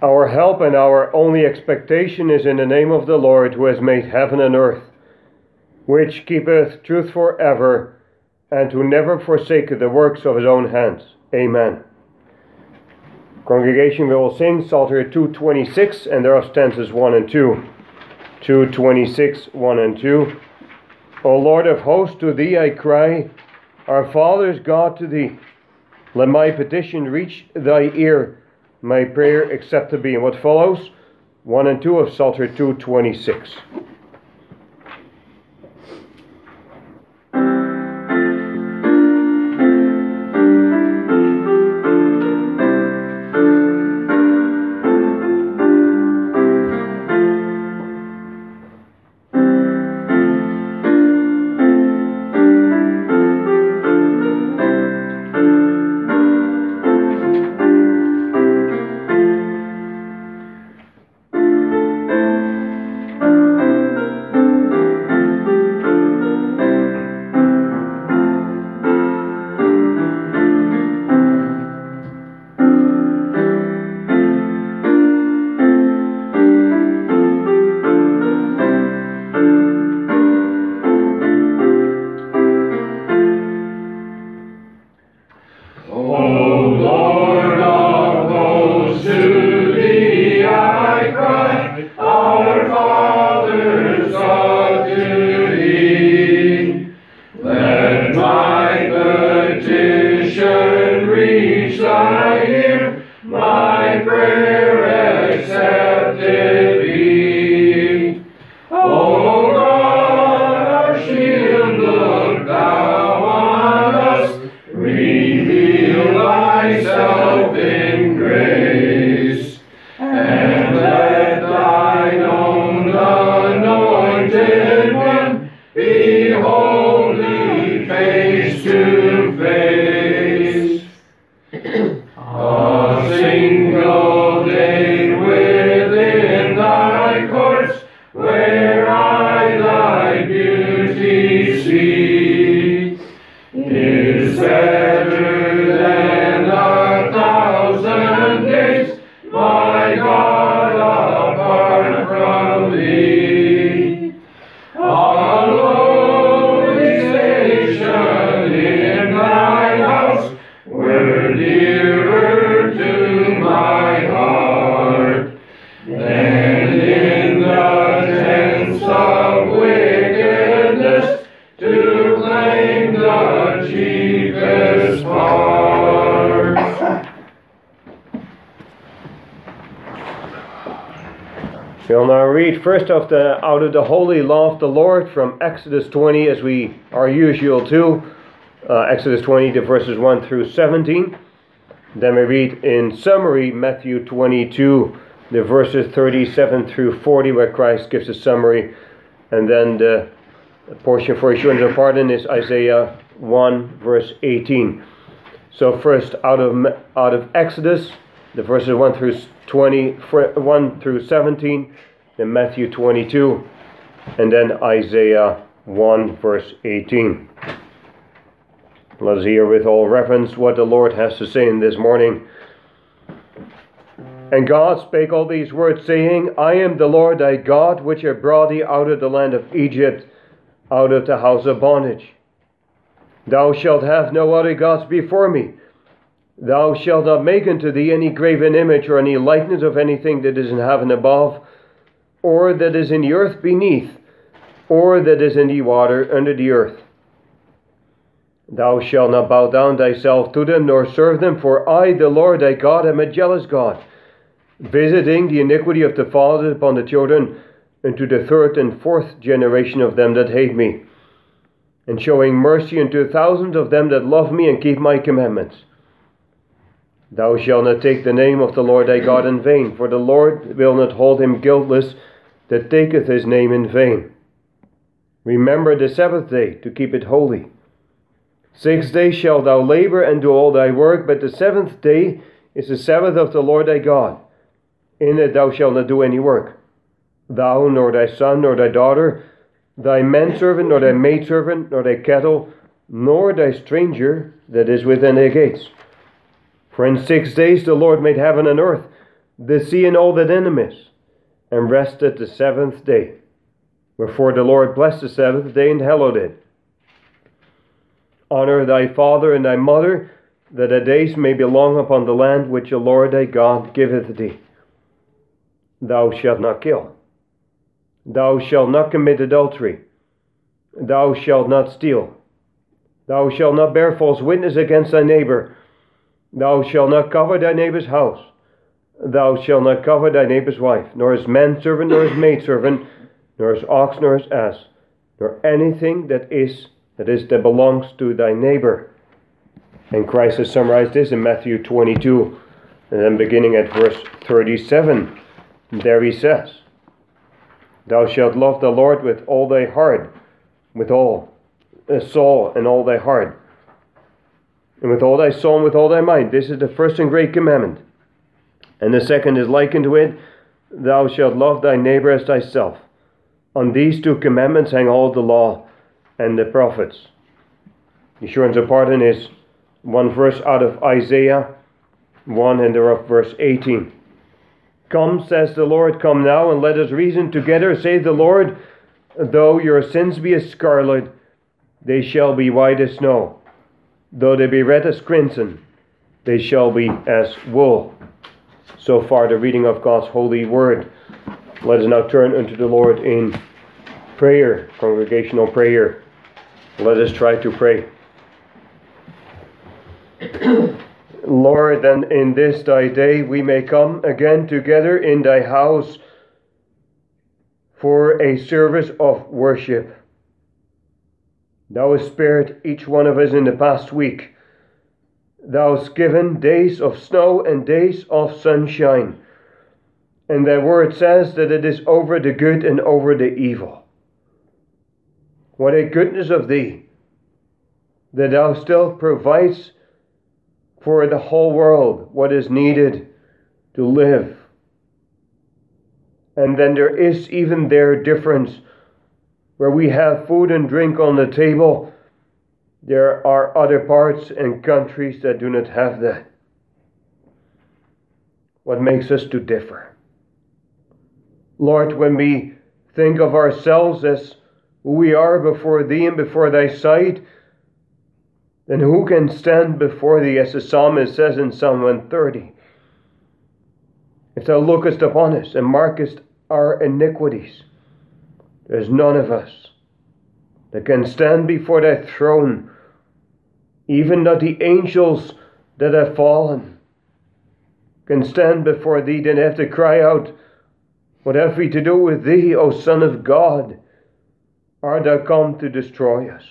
Our help and our only expectation is in the name of the Lord, who has made heaven and earth, which keepeth truth forever, and who never forsaketh the works of his own hands. Amen. Congregation, we will sing Psalter 226, and there are stanzas 1 and 2. 226, 1 and 2. O Lord of hosts, to thee I cry, our fathers' God, to thee. Let my petition reach thy ear, my prayer accept to be. And what follows? 1 and 2 of Psalter 226. We'll now read first out of the Holy Law of the Lord from Exodus 20, as we are usual to. Exodus 20, the verses 1 through 17. Then we read in summary Matthew 22, the verses 37 through 40, where Christ gives a summary. And then the portion for assurance of pardon is Isaiah 1, verse 18. So first out of Exodus, the verses 1 through 1 through 17, then Matthew 22, and then Isaiah 1, verse 18. Let us hear with all reverence what the Lord has to say in this morning. And God spake all these words, saying, I am the Lord thy God, which have brought thee out of the land of Egypt, out of the house of bondage. Thou shalt have no other gods before me. Thou shalt not make unto thee any graven image or any likeness of anything that is in heaven above, or that is in the earth beneath, or that is in the water under the earth. Thou shalt not bow down thyself to them, nor serve them, for I, the Lord thy God, am a jealous God, visiting the iniquity of the fathers upon the children, unto the third and fourth generation of them that hate me, and showing mercy unto thousands of them that love me and keep my commandments. Thou shalt not take the name of the Lord thy God in vain, for the Lord will not hold him guiltless that taketh his name in vain. Remember the Sabbath day to keep it holy. 6 days shalt thou labor and do all thy work, but the seventh day is the Sabbath of the Lord thy God. In it thou shalt not do any work. Thou, nor thy son, nor thy daughter, thy manservant, nor thy maidservant, nor thy cattle, nor thy stranger that is within thy gates. For in 6 days the Lord made heaven and earth, the sea and all that in them is, and rested the seventh day. Wherefore the Lord blessed the Sabbath day and hallowed it. Honor thy father and thy mother, that thy days may be long upon the land which the Lord thy God giveth thee. Thou shalt not kill. Thou shalt not commit adultery. Thou shalt not steal. Thou shalt not bear false witness against thy neighbor. Thou shalt not covet thy neighbor's house. Thou shalt not covet thy neighbor's wife, nor his manservant, nor his maidservant, nor his ox, nor his ass, nor anything that belongs to thy neighbor. And Christ has summarized this in Matthew 22, and then beginning at verse 37. There he says, Thou shalt love the Lord with all thy heart, with all thy soul and all thy heart, and with all thy soul and with all thy mind. This is the first and great commandment. And the second is like unto it, Thou shalt love thy neighbor as thyself. On these two commandments hang all the law and the prophets. The assurance of pardon is one verse out of Isaiah 1 and thereof verse 18. Come, says the Lord, come now, and let us reason together, saith the Lord. Though your sins be as scarlet, they shall be white as snow. Though they be red as crimson, they shall be as wool. So far the reading of God's holy word. Let us now turn unto the Lord in prayer, congregational prayer. Let us try to pray. Lord, and in this thy day we may come again together in thy house for a service of worship. Thou hast spared each one of us in the past week. Thou hast given days of snow and days of sunshine. And thy word says that it is over the good and over the evil. What a goodness of thee, that thou still provides for the whole world what is needed to live. And then there is even their difference. Where we have food and drink on the table, there are other parts and countries that do not have that. What makes us to differ? Lord, when we think of ourselves as who we are before thee and before thy sight, then who can stand before thee, as the psalmist says in Psalm 130? If thou lookest upon us and markest our iniquities, there's none of us that can stand before thy throne, even not the angels that have fallen can stand before thee, then have to cry out, What have we to do with thee, O Son of God? Art thou come to destroy us?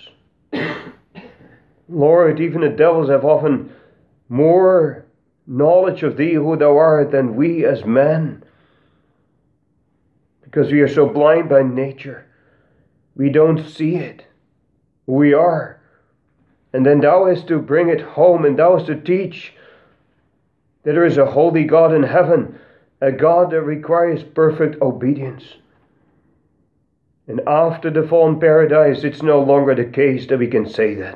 Lord, even the devils have often more knowledge of thee, who thou art, than we as men. Because we are so blind by nature. We don't see it. Who we are. And then thou hast to bring it home, and thou hast to teach that there is a holy God in heaven, a God that requires perfect obedience. And after the fallen paradise, it's no longer the case that we can say that.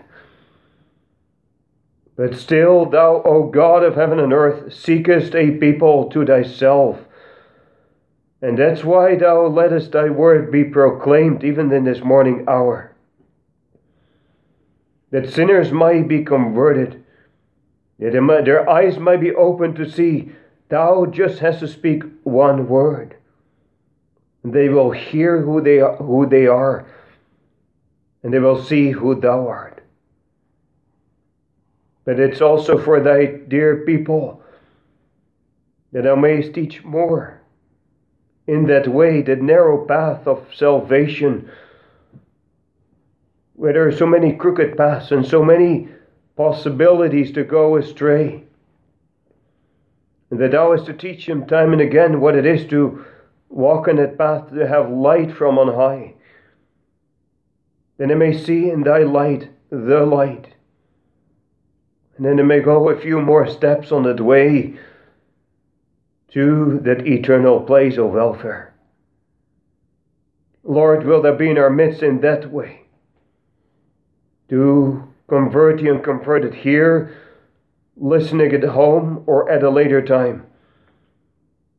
But still thou, O God of heaven and earth, seekest a people to thyself. And that's why thou lettest thy word be proclaimed even in this morning hour. That sinners might be converted. That their eyes might be opened to see. Thou just hast to speak one word. And they will hear who they are. And they will see who thou art. But it's also for thy dear people that thou mayest teach more in that way, that narrow path of salvation, where there are so many crooked paths and so many possibilities to go astray. And that thou hast to teach them time and again what it is to walk in that path, to have light from on high. Then they may see in thy light the light. And then they may go a few more steps on that way to that eternal place of welfare. Lord, will thou be in our midst in that way, to convert the unconverted here, listening at home, or at a later time,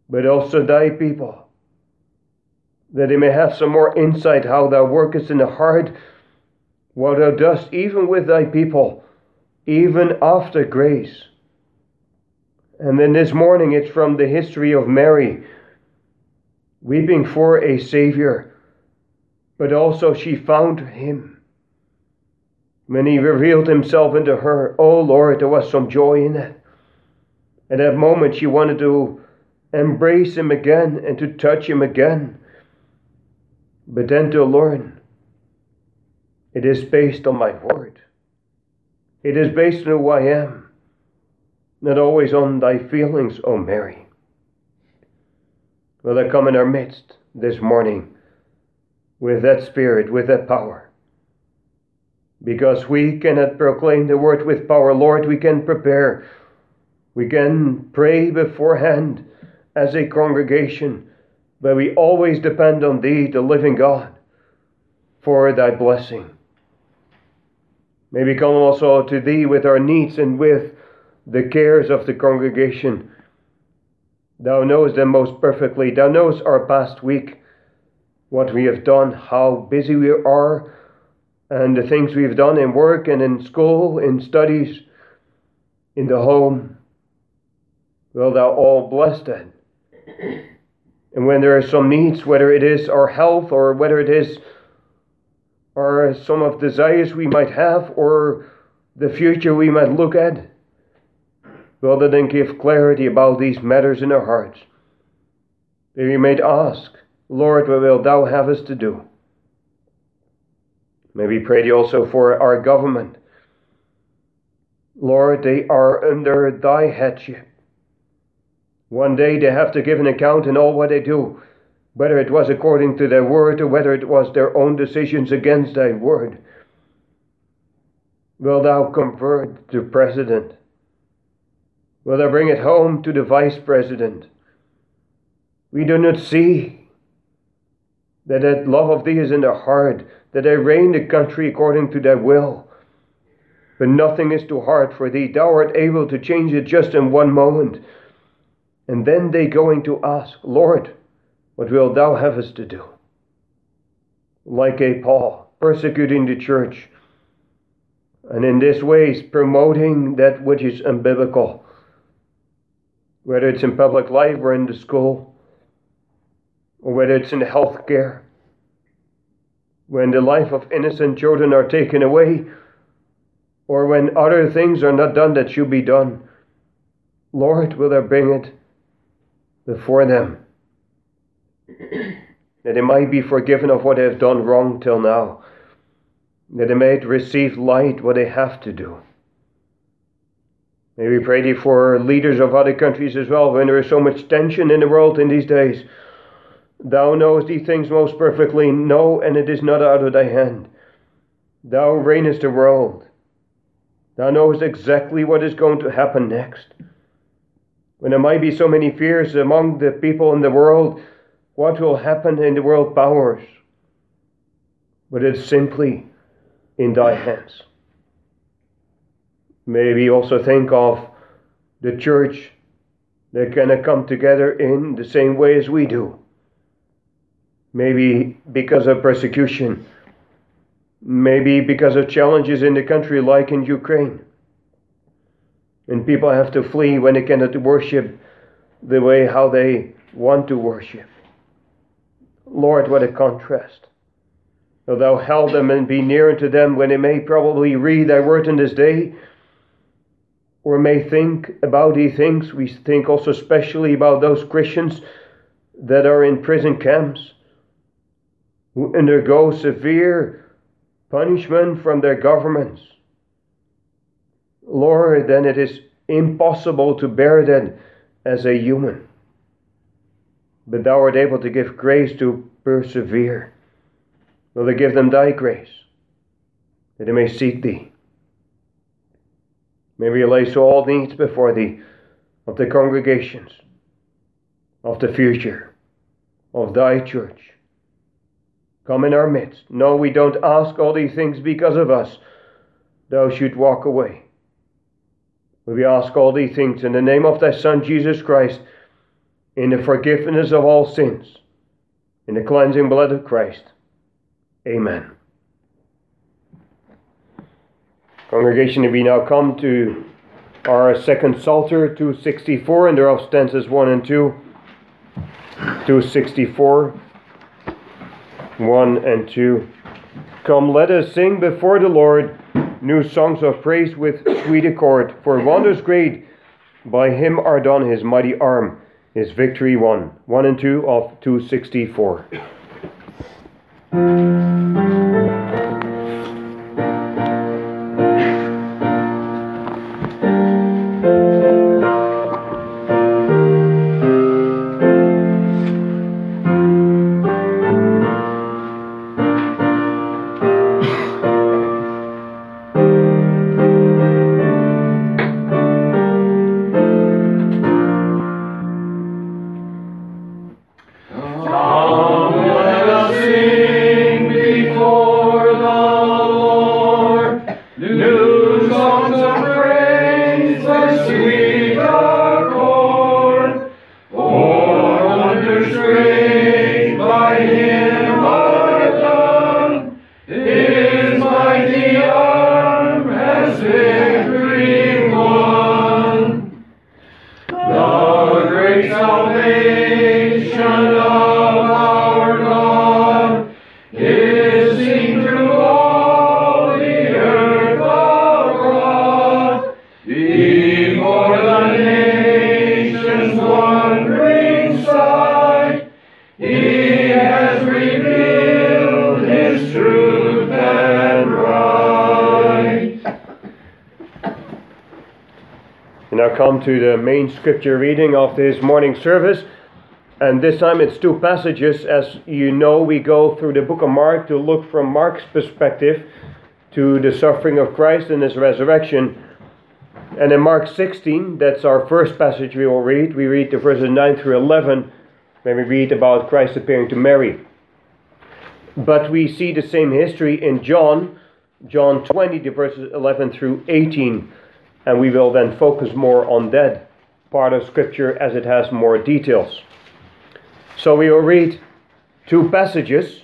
but also thy people, that they may have some more insight how thou workest in the heart, what thou dost even with thy people, even after grace. And then this morning it's from the history of Mary, weeping for a Savior, but also she found him. When he revealed himself unto her, oh Lord, there was some joy in it. At that moment she wanted to embrace him again and to touch him again. But then to learn, it is based on my word. It is based on who I am, not always on thy feelings, O Mary. Will I come in our midst this morning with that spirit, with that power? Because we cannot proclaim the word with power, Lord, we can prepare. We can pray beforehand as a congregation, but we always depend on thee, the living God, for thy blessing. May we come also to thee with our needs and with the cares of the congregation. Thou knowest them most perfectly. Thou knowest our past week, what we have done, how busy we are, and the things we've done in work and in school, in studies, in the home. Will thou all bless that? And when there are some needs, whether it is our health or whether it is or some of the desires we might have or the future we might look at, will thou then give clarity about these matters in our hearts, that we may ask, Lord, what wilt thou have us to do? May we pray thee also for our government. Lord, they are under thy headship. One day they have to give an account in all what they do, whether it was according to thy word or whether it was their own decisions against thy word. Will thou convert the president? Will thou bring it home to the vice president? We do not see that love of thee is in their heart, that they reign the country according to thy will. But nothing is too hard for thee. Thou art able to change it just in one moment. And then they going to ask, Lord, what wilt thou have us to do? Like a Paul, persecuting the church, and in this way promoting that which is unbiblical, whether it's in public life or in the school, or whether it's in health care. When the life of innocent children are taken away, or when other things are not done that should be done, Lord, will thou bring it before them, that they might be forgiven of what they have done wrong till now, that they may receive light what they have to do. May we pray thee for leaders of other countries as well, when there is so much tension in the world in these days. Thou knowest these things most perfectly. No, and it is not out of thy hand. Thou reignest the world. Thou knowest exactly what is going to happen next. When there might be so many fears among the people in the world, what will happen in the world powers? But it is simply in thy hands. May we also think of the church that cannot come together in the same way as we do. Maybe because of persecution. Maybe because of challenges in the country like in Ukraine. And people have to flee when they cannot worship the way how they want to worship. Lord, what a contrast. Though thou help them and be near unto them when they may probably read thy word in this day, or may think about these things. We think also especially about those Christians that are in prison camps, who undergo severe punishment from their governments. Lord, then it is impossible to bear that as a human. But thou art able to give grace to persevere. Will thou give them thy grace, that they may seek thee? May we lay so all needs before thee, of the congregations, of the future, of thy church. Come in our midst. No, we don't ask all these things because of us. Thou should walk away. We ask all these things in the name of thy Son, Jesus Christ, in the forgiveness of all sins, in the cleansing blood of Christ. Amen. Congregation, we now come to our second Psalter, 264, and thereof stanzas 1 and 2. 264, 1 and 2. Come, let us sing before the Lord new songs of praise with sweet accord. For wonders great by him are done, his mighty arm, his victory won. 1 and 2 of 264. Come to the main scripture reading of this morning service, and this time it's two passages. As you know, we go through the book of Mark to look from Mark's perspective to the suffering of Christ and his resurrection. And in Mark 16, that's our first passage we will read. We read the verses 9 through 11 when we read about Christ appearing to Mary. But we see the same history in John 20, the verses 11 through 18. And we will then focus more on that part of Scripture as it has more details. So we will read two passages.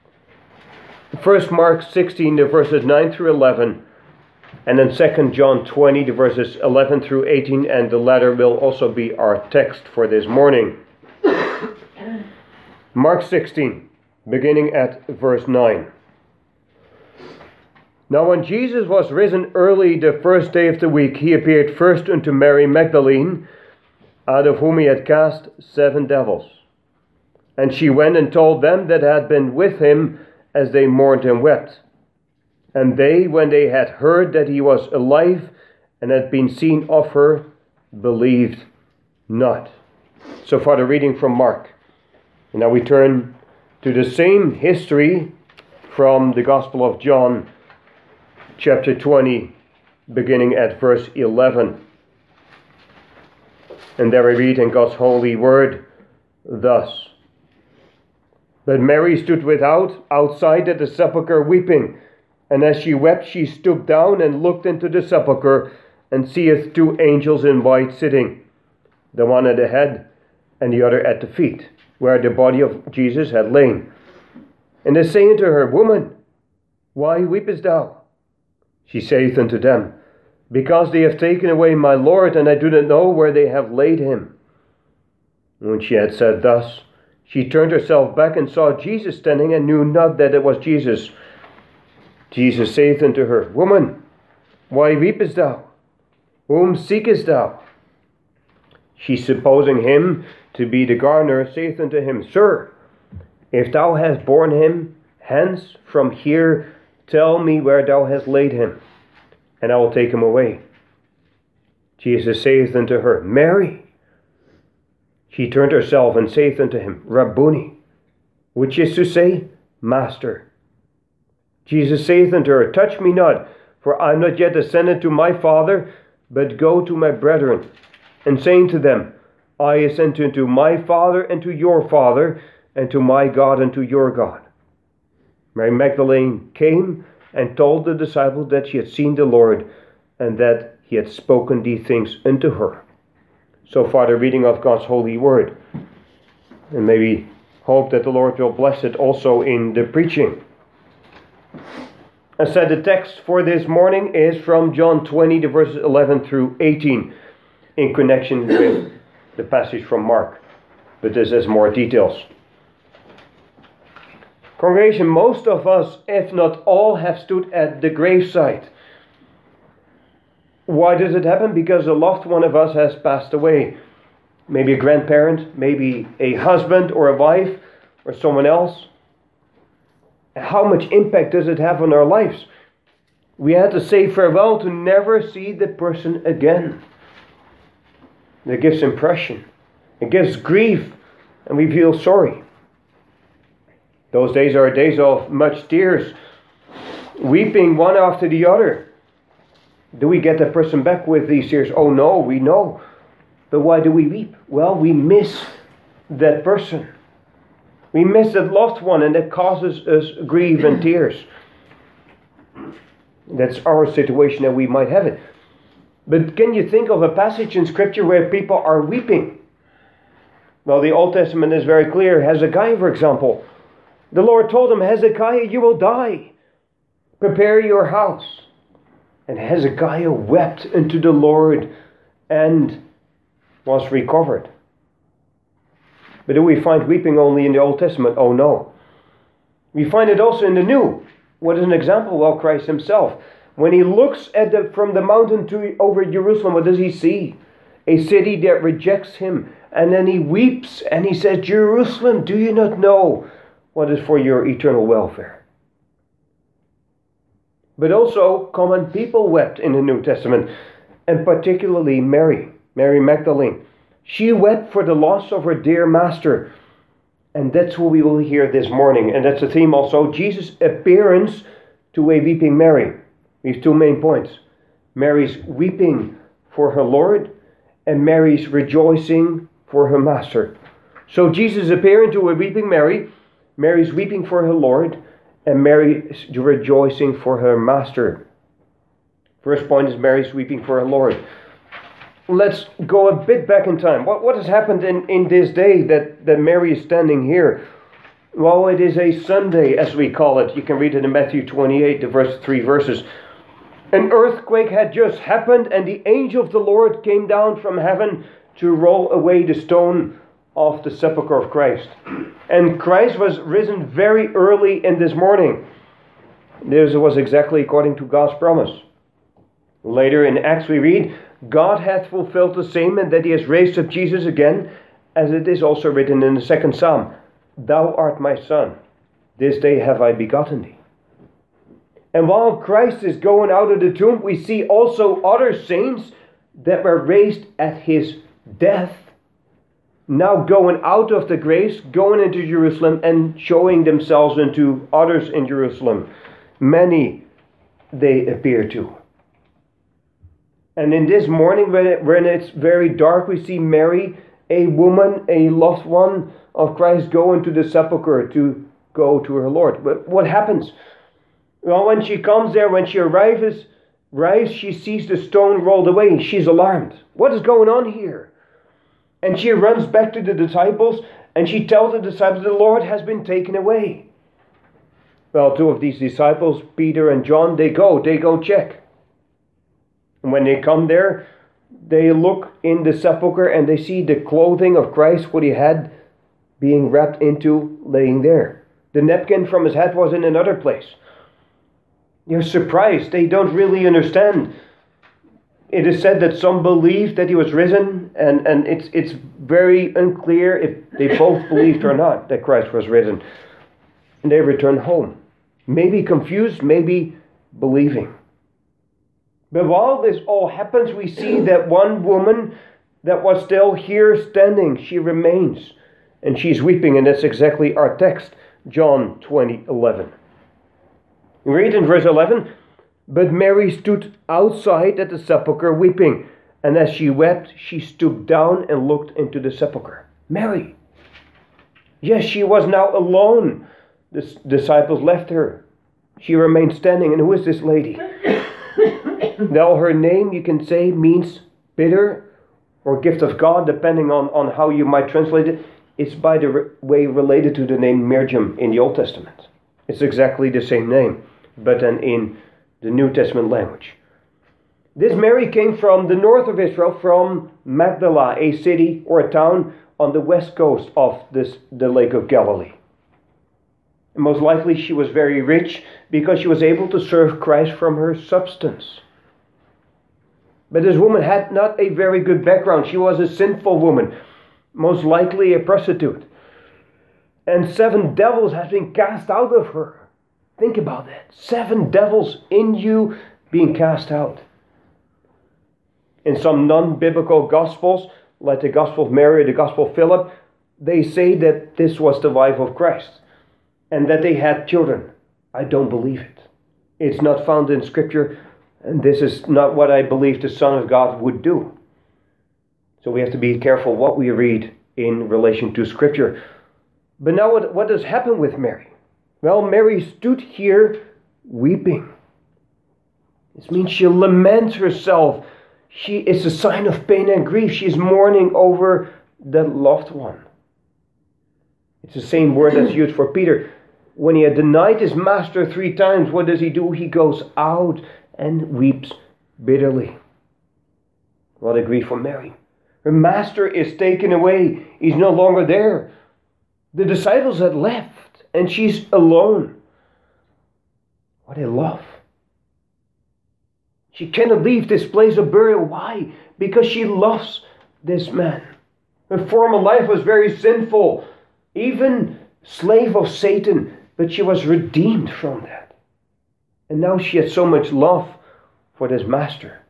First, Mark 16, the verses 9 through 11. And then 2 John 20, the verses 11 through 18. And the latter will also be our text for this morning. Mark 16, beginning at verse 9. Now when Jesus was risen early the first day of the week, he appeared first unto Mary Magdalene, out of whom he had cast 7 devils. And she went and told them that had been with him, as they mourned and wept. And they, when they had heard that he was alive, and had been seen of her, believed not. So far the reading from Mark. And now we turn to the same history from the Gospel of John, chapter 20, beginning at verse 11. And there we read in God's holy word thus. But Mary stood outside at the sepulchre weeping. And as she wept, she stooped down and looked into the sepulchre, and seeth 2 angels in white sitting, the one at the head and the other at the feet, where the body of Jesus had lain. And they say unto her, Woman, why weepest thou? She saith unto them, Because they have taken away my Lord, and I do not know where they have laid him. And when she had said thus, she turned herself back and saw Jesus standing, and knew not that it was Jesus. Jesus saith unto her, Woman, why weepest thou? Whom seekest thou? She, supposing him to be the gardener, saith unto him, Sir, if thou hast borne him hence from here, tell me where thou hast laid him, and I will take him away. Jesus saith unto her, Mary. She turned herself and saith unto him, Rabboni, which is to say, Master. Jesus saith unto her, Touch me not, for I am not yet ascended to my Father, but go to my brethren, and saying to them, I ascend unto my Father and to your Father, and to my God and to your God. Mary Magdalene came and told the disciples that she had seen the Lord, and that he had spoken these things unto her. So far, the reading of God's holy word. And maybe hope that the Lord will bless it also in the preaching. I said the text for this morning is from John 20, the verses 11 through 18, in connection with the passage from Mark. But this has more details. Congregation, most of us, if not all, have stood at the graveside. Why does it happen? Because a loved one of us has passed away. Maybe a grandparent, maybe a husband or a wife or someone else. How much impact does it have on our lives? We had to say farewell to never see the person again. That gives impression. It gives grief, and we feel sorry. Those days are days of much tears, weeping one after the other. Do we get the person back with these tears? Oh no, we know. But why do we weep? Well, we miss that person. We miss that loved one, and that causes us grief and tears. That's our situation, and we might have it. But can you think of a passage in Scripture where people are weeping? Well, the Old Testament is very clear. Hezekiah, for example. The Lord told him, Hezekiah, you will die. Prepare your house. And Hezekiah wept unto the Lord and was recovered. But do we find weeping only in the Old Testament? Oh no. We find it also in the New. What is an example? Well, Christ himself. When he looks from the mountain over Jerusalem, what does he see? A city that rejects him. And then he weeps and he says, Jerusalem, do you not know what is for your eternal welfare? But also common people wept in the New Testament, and particularly Mary Magdalene. She wept for the loss of her dear master. And that's what we will hear this morning. And that's the theme also, Jesus' appearance to a weeping Mary. We have two main points. Mary's weeping for her Lord, and Mary's rejoicing for her master. So Jesus appearing to a weeping Mary, Mary's weeping for her Lord, and Mary's rejoicing for her master. First point is Mary's weeping for her Lord. Let's go a bit back in time. What has happened in this day that Mary is standing here? Well, it is a Sunday, as we call it. You can read it in Matthew 28, the first 3 verses. An earthquake had just happened, and the angel of the Lord came down from heaven to roll away the stone of the sepulchre of Christ. And Christ was risen very early in this morning. This was exactly according to God's promise. Later in Acts we read, God hath fulfilled the same, and that he has raised up Jesus again, as it is also written in the 2nd Psalm, Thou art my son, this day have I begotten thee. And while Christ is going out of the tomb, we see also other saints that were raised at his death, now going out of the graves, going into Jerusalem and showing themselves unto others in Jerusalem. Many they appear to. And in this morning, when it's very dark, we see Mary, a woman, a loved one of Christ, go into the sepulchre to go to her Lord. But what happens? Well, when she comes there, when she arrives, she sees the stone rolled away. She's alarmed. What is going on here? And she runs back to the disciples, and she tells the disciples, the Lord has been taken away. Well, 2 of these disciples, Peter and John, they go check. And when they come there, they look in the sepulchre and they see the clothing of Christ, what he had, being wrapped into, laying there. The napkin from his head was in another place. They're surprised. They don't really understand. It is said that some believe that he was risen, and it's very unclear if they both believed or not that Christ was risen. And they return home. Maybe confused, maybe believing. But while this all happens, we see that one woman that was still here standing, she remains. And she's weeping, and that's exactly our text, John 20:11. We read in verse 11, But Mary stood outside at the sepulchre weeping, and as she wept, she stooped down and looked into the sepulchre. Mary. Yes, she was now alone. The disciples left her. She remained standing. And who is this lady? Now her name, you can say, means bitter or gift of God, depending on how you might translate it, is by the way related to the name Miriam in the Old Testament. It's exactly the same name, but then in the New Testament language. This Mary came from the north of Israel, from Magdala, a city or a town on the west coast of the Lake of Galilee. And most likely she was very rich because she was able to serve Christ from her substance. But this woman had not a very good background. She was a sinful woman, most likely a prostitute. And 7 devils had been cast out of her. Think about that. 7 devils in you being cast out. In some non-biblical gospels, like the Gospel of Mary, the Gospel of Philip, they say that this was the wife of Christ and that they had children. I don't believe it. It's not found in Scripture, and this is not what I believe the Son of God would do. So we have to be careful what we read in relation to Scripture. But now what does happen with Mary? Well, Mary stood here weeping. This means she laments herself. She is a sign of pain and grief. She is mourning over the loved one. It's the same word that's used for Peter. When he had denied his master 3 times, what does he do? He goes out and weeps bitterly. What a grief for Mary. Her master is taken away. He's no longer there. The disciples had left, and she's alone. What a love. She cannot leave this place of burial. Why? Because she loves this man. Her former life was very sinful, even slave of Satan, but she was redeemed from that. And now she had so much love for this master.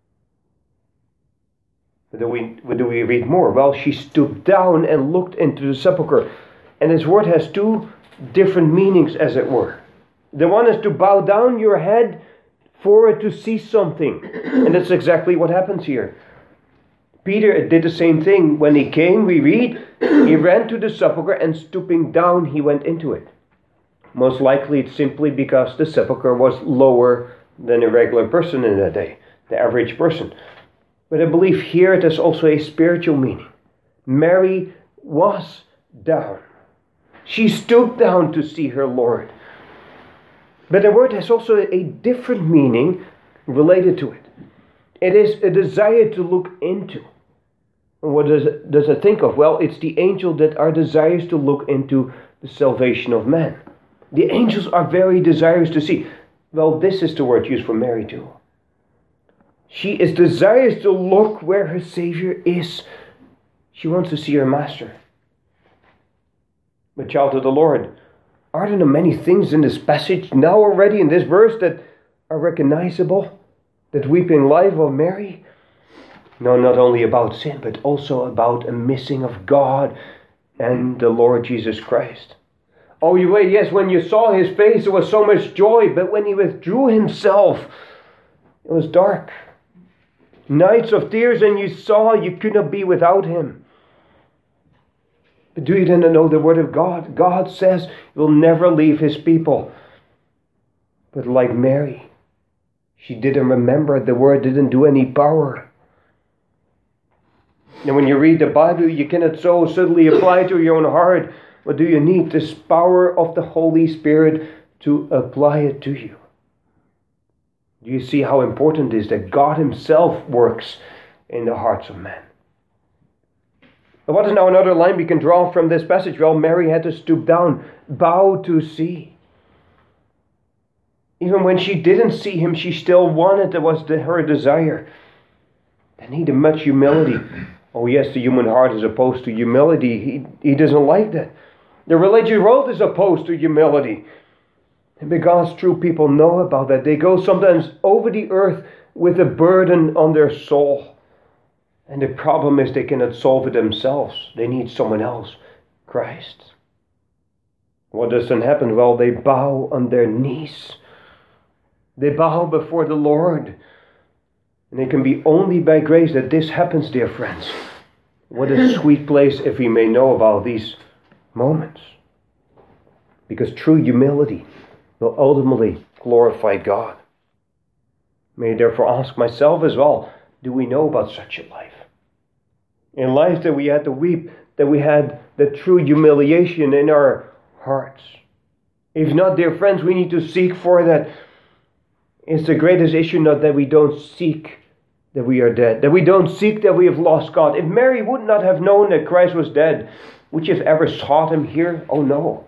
But do we read more? Well, she stooped down and looked into the sepulchre. And this word has 2 different meanings, as it were. The one is to bow down your head forward to see something. And that's exactly what happens here. Peter did the same thing. When he came, we read, he ran to the sepulchre and stooping down, he went into it. Most likely it's simply because the sepulchre was lower than a regular person in that day, the average person. But I believe here it has also a spiritual meaning. Mary was down. She stooped down to see her Lord. But the word has also a different meaning related to it. It is a desire to look into. And what does it think of? Well, it's the angel that are desirous to look into the salvation of man. The angels are very desirous to see. Well, this is the word used for Mary too. She is desirous to look where her Savior is. She wants to see her Master. But child of the Lord, are there many things in this passage now already in this verse that are recognizable? That weeping life of Mary? No, not only about sin, but also about a missing of God and the Lord Jesus Christ. Oh, yes, when you saw his face, there was so much joy, but when he withdrew himself, it was dark. Nights of tears, and you saw you could not be without him. But do you then know the word of God? God says he will never leave his people. But like Mary, she didn't remember. The word didn't do any power. And when you read the Bible, you cannot so subtly apply to your own heart. What do you need? This power of the Holy Spirit to apply it to you. Do you see how important it is that God himself works in the hearts of men? But what is now another line we can draw from this passage? Well, Mary had to stoop down, bow to see. Even when she didn't see him, she still wanted. That was her desire. They needed much humility. Oh yes, the human heart is opposed to humility. He doesn't like that. The religious world is opposed to humility. And because true people know about that, they go sometimes over the earth with a burden on their soul. And the problem is they cannot solve it themselves. They need someone else, Christ. What does then happen? Well, they bow on their knees. They bow before the Lord. And it can be only by grace that this happens, dear friends. What a sweet place if we may know about these moments. Because true humility will ultimately glorify God. May I therefore ask myself as well, do we know about such a life? in life that we had to weep, that we had the true humiliation in our hearts. If not, dear friends, we need to seek for that. It's the greatest issue, not that we don't seek that we are dead, that we don't seek that we have lost God. If Mary would not have known that Christ was dead, would you have ever sought him here? Oh no.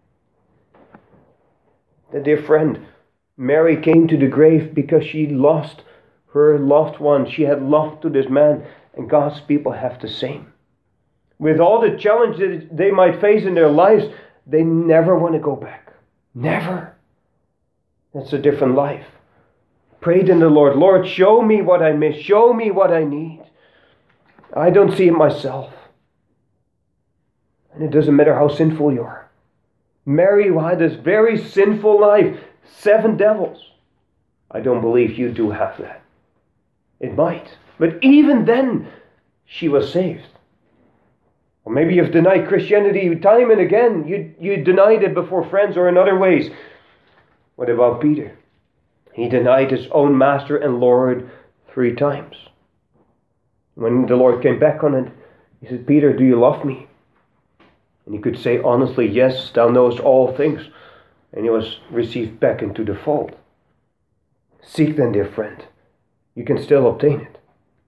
The dear friend, Mary came to the grave because she lost her loved one. She had loved to this man, and God's people have the same. With all the challenges they might face in their lives, they never want to go back. Never. That's a different life. Prayed in the Lord, Lord, show me what I miss. Show me what I need. I don't see it myself. And it doesn't matter how sinful you are. Mary, who had this very sinful life, 7 devils. I don't believe you do have that. It might. But even then, she was saved. Or maybe you've denied Christianity time and again. You denied it before friends or in other ways. What about Peter? He denied his own master and Lord 3 times. When the Lord came back on it, he said, Peter, do you love me? And he could say honestly, yes, thou knowest all things. And he was received back into the fold. Seek then, dear friend. You can still obtain it.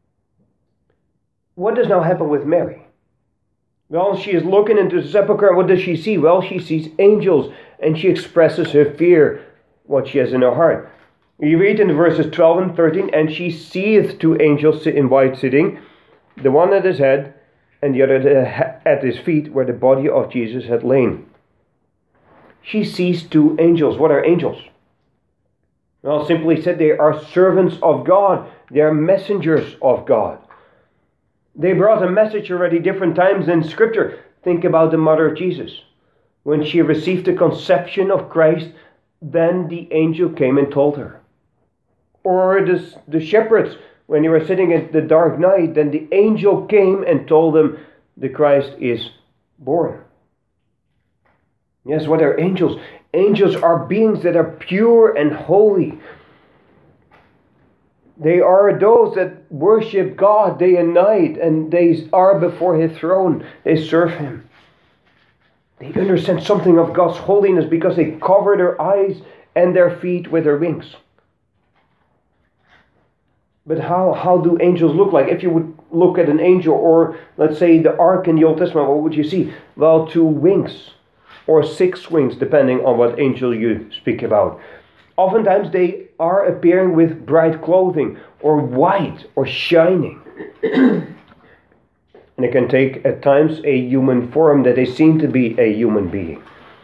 What does now happen with Mary? Well, she is looking into the sepulchre. What does she see? Well, she sees angels, and she expresses her fear, what she has in her heart. You read in verses 12 and 13, and she seeth 2 angels in white sitting, the one at his head, and the other at his feet, where the body of Jesus had lain. She sees 2 angels. What are angels? Well, simply said, they are servants of God. They are messengers of God. They brought a message already different times in Scripture. Think about the mother of Jesus. When she received the conception of Christ, then the angel came and told her. Or the shepherds, when they were sitting in the dark night, then the angel came and told them the Christ is born. Yes, what are angels? Angels are beings that are pure and holy. They are those that worship God day and night, and they are before his throne. They serve him. They understand something of God's holiness because they cover their eyes and their feet with their wings. But how do angels look like? If you would look at an angel, or let's say the ark in the Old Testament, what would you see? Well, 2 wings, or 6 wings, depending on what angel you speak about. Oftentimes they are appearing with bright clothing, or white, or shining. And it can take at times a human form, that they seem to be a human being.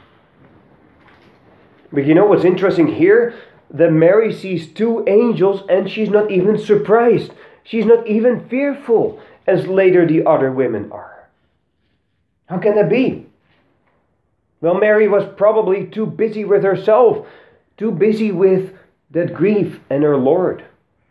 But you know what's interesting here? That Mary sees 2 angels and she's not even surprised. She's not even fearful, as later the other women are. How can that be? Well, Mary was probably too busy with herself, too busy with that grief and her Lord.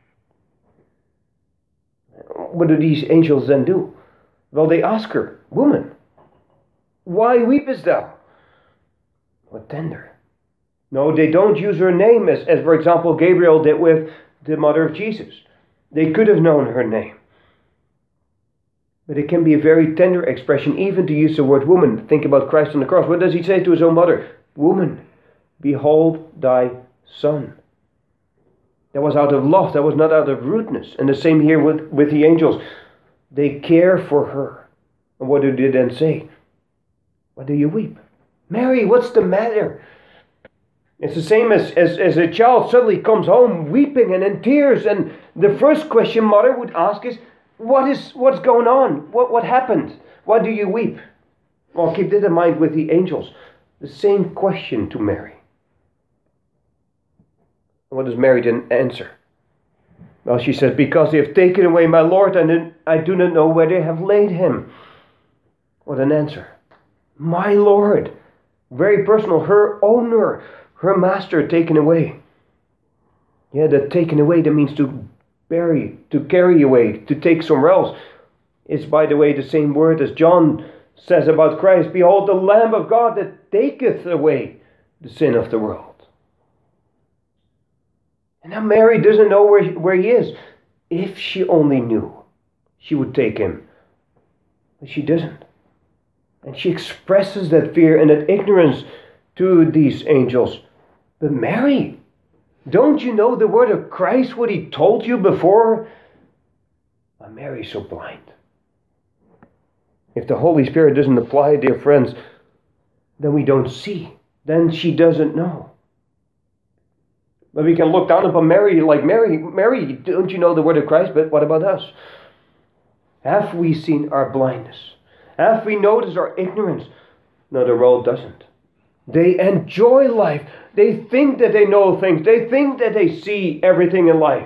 What do these angels then do? Well, they ask her, Woman, why weepest thou? What tender. No, they don't use her name as for example, Gabriel did with the mother of Jesus. They could have known her name. But it can be a very tender expression, even to use the word woman. Think about Christ on the cross. What does he say to his own mother? Woman, behold thy son. That was out of love. That was not out of rudeness. And the same here with the angels. They care for her. And what do they then say? Why do you weep? Mary, what's the matter? It's the same as a child suddenly comes home weeping and in tears. And the first question mother would ask is, what's going on? What happened? Why do you weep? Well, keep that in mind with the angels. The same question to Mary. What does Mary then answer? Well, she says, because they have taken away my Lord, and I do not know where they have laid him. What an answer. My Lord. Very personal. Her owner, her master taken away. Yeah, that taken away, that means to bury, to carry away, to take somewhere else. It's, by the way, the same word as John says about Christ. Behold, the Lamb of God that taketh away the sin of the world. And now Mary doesn't know where he is. If she only knew, she would take him But she doesn't. And she expresses that fear and that ignorance to these angels. But Mary, don't you know the word of Christ, what he told you before? But Mary's so blind. If the Holy Spirit doesn't apply, dear friends, then we don't see. Then she doesn't know. But we can look down upon Mary like, Mary, don't you know the word of Christ? But what about us? Have we seen our blindness? Have we noticed our ignorance? No, the world doesn't. They enjoy life. They think that they know things. They think that they see everything in life.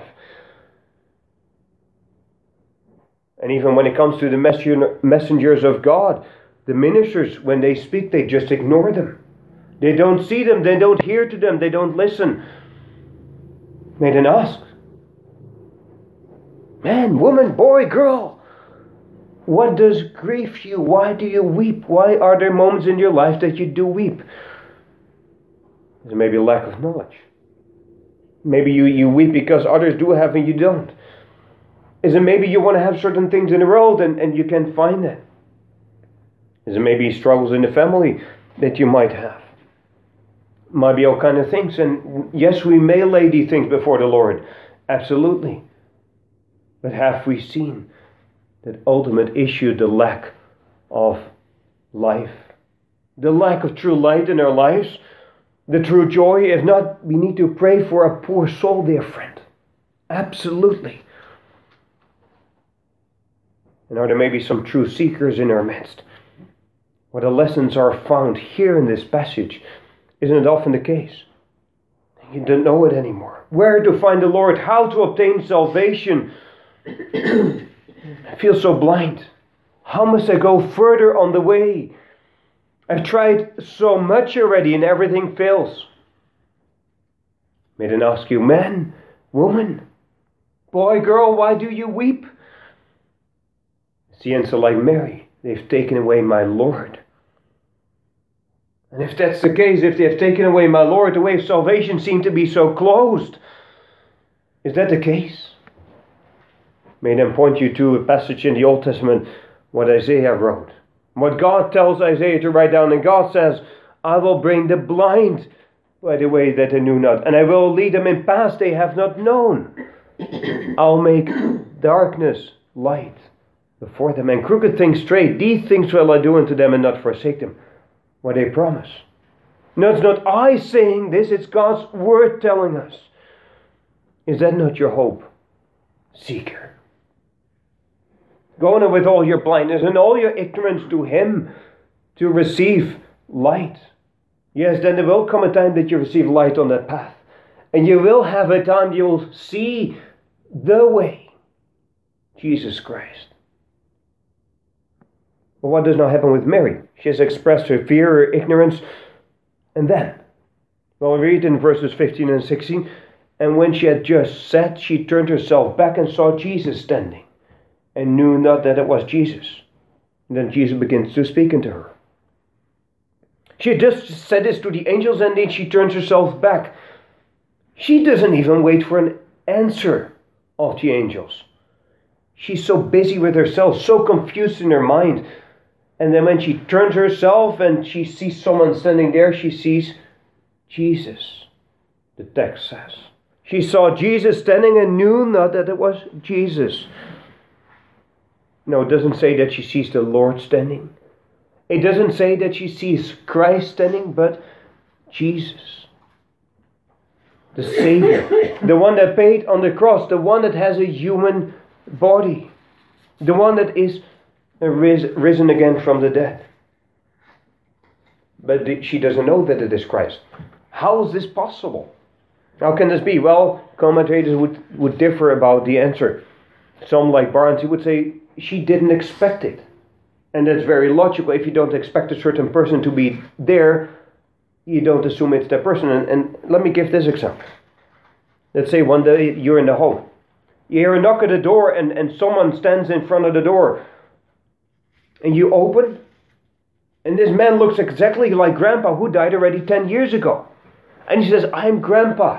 And even when it comes to the messengers of God, the ministers, when they speak, they just ignore them. They don't see them. They don't hear to them. They don't listen. May then ask, man, woman, boy, girl, what does grieve you? Why do you weep? Why are there moments in your life that you do weep? Is it maybe a lack of knowledge? Maybe you weep because others do have and you don't. Is it maybe you want to have certain things in the world and you can't find that? Is it maybe struggles in the family that you might have? Might be all kind of things. And yes, we may lay these things before the Lord. Absolutely. But have we seen that ultimate issue, the lack of life? The lack of true light in our lives? The true joy? If not, we need to pray for a poor soul, dear friend. Absolutely. And are there maybe some true seekers in our midst? Where the lessons are found here in this passage. Isn't it often the case? You don't know it anymore. Where to find the Lord? How to obtain salvation? I feel so blind. How must I go further on the way? I've tried so much already and everything fails. May then ask you, man, woman, boy, girl, why do you weep? It's the answer like Mary. They've taken away my Lord. And if that's the case, if they have taken away my Lord, the way of salvation seemed to be so closed. Is that the case? May then point you to a passage in the Old Testament, what Isaiah wrote. What God tells Isaiah to write down, and God says, I will bring the blind by the way that they knew not, and I will lead them in paths they have not known. I'll make darkness light before them, and crooked things straight. These things will I do unto them, and not forsake them. What they promise. No, it's not I saying this, it's God's word telling us. Is that not your hope? Seeker. Go on with all your blindness and all your ignorance to Him to receive light. Yes, then there will come a time that you receive light on that path. And you will have a time you'll see the way. Jesus Christ. But what does now happen with Mary? She has expressed her fear, her ignorance. And then, well, we read in verses 15 and 16, and when she had just said, she turned herself back and saw Jesus standing, and knew not that it was Jesus. And then Jesus begins to speak unto her. She had just said this to the angels, and then she turns herself back. She doesn't even wait for an answer of the angels. She's so busy with herself, so confused in her mind. And then when she turns herself and she sees someone standing there, she sees Jesus. The text says. She saw Jesus standing and knew not that it was Jesus. No, it doesn't say that she sees the Lord standing. It doesn't say that she sees Christ standing, but Jesus. The Savior. The one that paid on the cross. The one that has a human body. The one that is risen again from the dead. But she doesn't know that it is Christ. How is this possible? How can this be? Well, commentators would differ about the answer. Some, like Barnes, he would say she didn't expect it. And that's very logical. If you don't expect a certain person to be there, you don't assume it's that person. And let me give this example. Let's say one day you're in the home. You hear a knock at the door and someone stands in front of the door. And you open. And this man looks exactly like Grandpa who died already 10 years ago. And he says, I'm Grandpa.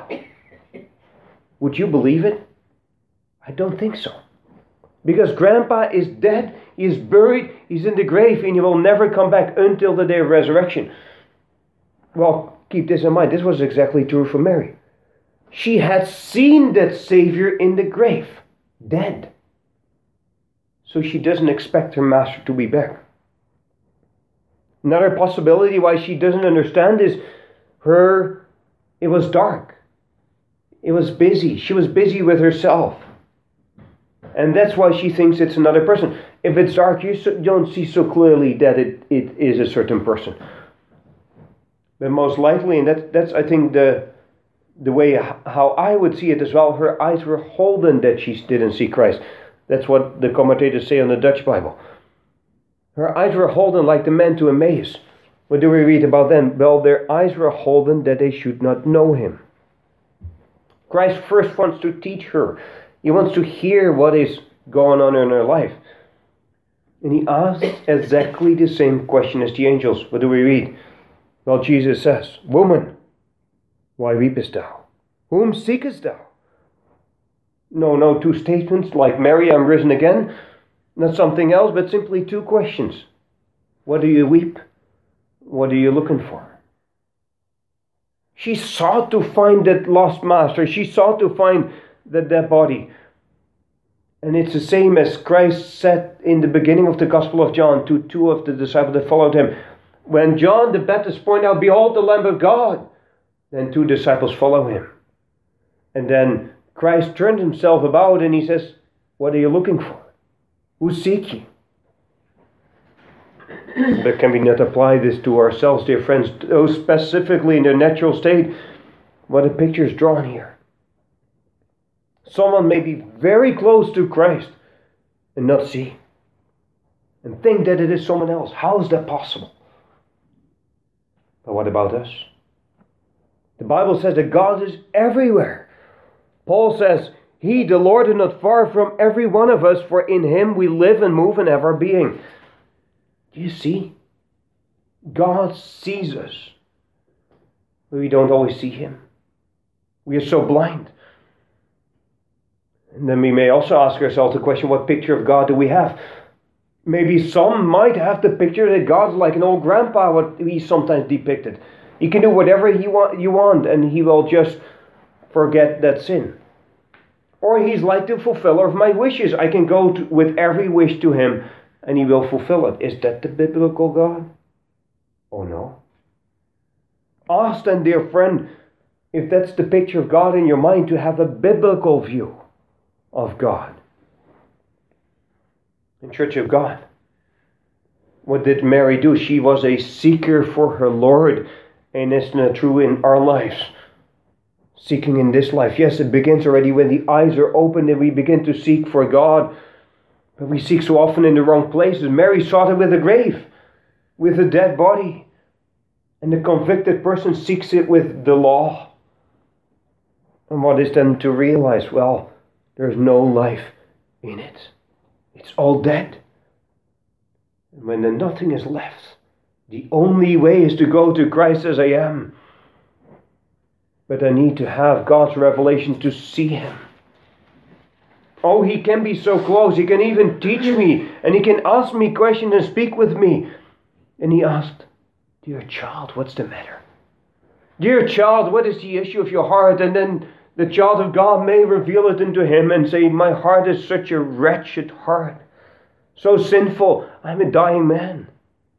Would you believe it? I don't think so. Because Grandpa is dead. He is buried, he's in the grave, and he will never come back until the day of resurrection. Well, keep this in mind. This was exactly true for Mary. She had seen that Savior in the grave, dead. So she doesn't expect her master to be back. Another possibility why she doesn't understand is it was dark. It was busy. She was busy with herself. And that's why she thinks it's another person. If it's dark, you don't see so clearly that it is a certain person. But most likely, and that's I think the way how I would see it as well, her eyes were holden that she didn't see Christ. That's what the commentators say on the Dutch Bible. Her eyes were holden like the men to Emmaus. What do we read about them? Well, their eyes were holden that they should not know him. Christ first wants to teach her. He wants to hear what is going on in her life. And he asks exactly the same question as the angels. What do we read? Well, Jesus says, "Woman, why weepest thou? Whom seekest thou?" No two statements like, "Mary, I'm risen again." Not something else, but simply two questions. What do you weep? What are you looking for? She sought to find that lost master. She sought to find that dead body. And it's the same as Christ said in the beginning of the Gospel of John to two of the disciples that followed him. When John the Baptist pointed out, "Behold the Lamb of God," then two disciples follow him. And then Christ turned himself about and he says, "What are you looking for? Who seek ye?" But can we not apply this to ourselves, dear friends? Those specifically in their natural state, what a picture is drawn here. Someone may be very close to Christ and not see, and think that it is someone else. How is that possible? But what about us? The Bible says that God is everywhere. Paul says, "He, the Lord, is not far from every one of us, for in him we live and move and have our being." Do you see? God sees us, but we don't always see him. We are so blind. And then we may also ask ourselves the question, what picture of God do we have? Maybe some might have the picture that God's like an old grandpa, what he's sometimes depicted. He can do whatever you want, and he will just forget that sin. Or he's like the fulfiller of my wishes. I can go with every wish to him, and he will fulfill it. Is that the biblical God? Oh no. Ask then, dear friend, if that's the picture of God in your mind, to have a biblical view of God. In Church of God, what did Mary do? She was a seeker for her Lord. And isn't that true in our lives? Seeking in this life. Yes, it begins already when the eyes are opened and we begin to seek for God. But we seek so often in the wrong places. Mary sought it with a grave, with a dead body. And the convicted person seeks it with the law. And what is then to realize? Well, there's no life in it. It's all dead. And when then nothing is left, the only way is to go to Christ as I am. But I need to have God's revelation to see him. Oh, he can be so close. He can even teach me. And he can ask me questions and speak with me. And he asked, "Dear child, what's the matter? Dear child, what is the issue of your heart?" And then the child of God may reveal it unto him and say, "My heart is such a wretched heart. So sinful. I'm a dying man."